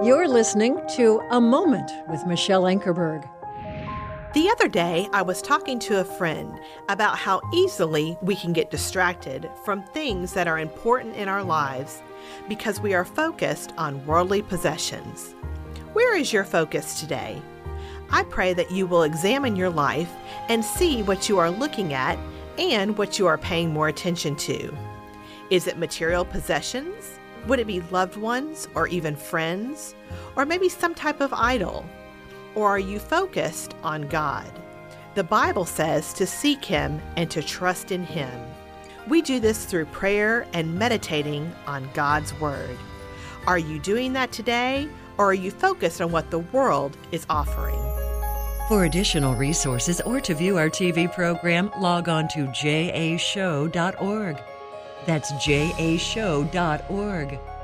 You're listening to A Moment with Michelle Ankerberg. The other day, I was talking to a friend about how easily we can get distracted from things that are important in our lives because we are focused on worldly possessions. Where is your focus today? I pray that you will examine your life and see what you are looking at and what you are paying more attention to. Is it material possessions? Would it be loved ones or even friends? Or maybe some type of idol? Or are you focused on God? The Bible says to seek Him and to trust in Him. We do this through prayer and meditating on God's Word. Are you doing that today, or are you focused on what the world is offering? For additional resources or to view our TV program, log on to jashow.org. That's jashow.org.